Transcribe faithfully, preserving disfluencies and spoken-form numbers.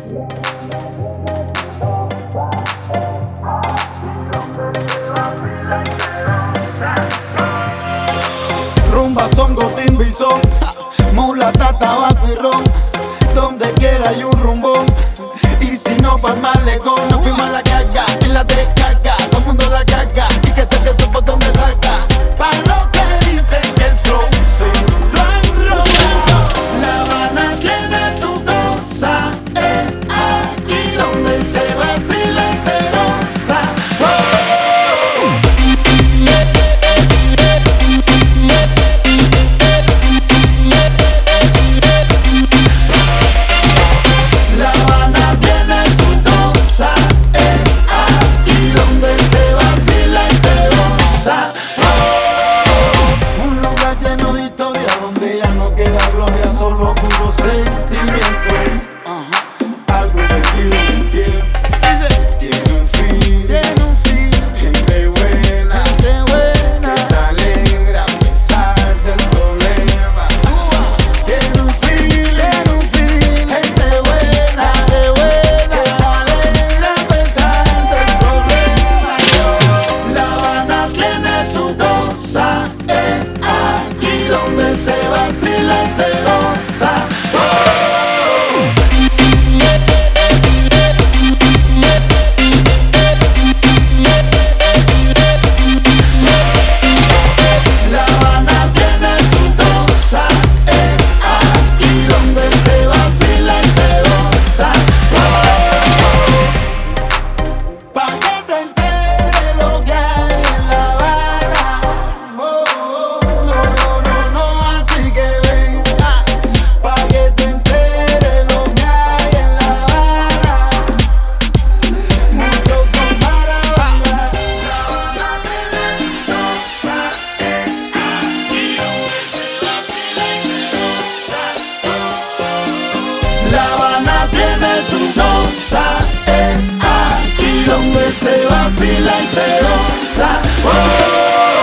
Rumba, songo, timba y son, mulata, tabaco y ron. Donde quiera hay un rumbón. Y si no, pa'l malecón. Nos fuimos a la carga, en la descarga. Todo el mundo la carga, y que sé que eso por donde salga. Pa' lo que dicen que el flow se lo han robado. La Habana tiene su cosa. Es aquí donde se vacila y se goza. ¡Oh! Sentimiento, uh-huh. Algo perdido en el tiempo. Tiene un fin, tiene un fin. Gente buena, gente buena, que te alegra a pesar del problema. uh, Tiene un fin, tiene un fin. Gente buena, gente buena, que te alegra a pesar del problema. La Habana tiene su cosa. Es aquí donde se vacila y se goza. La Habana tiene su cosa, es aquí donde se vacila y se goza. ¡Oh!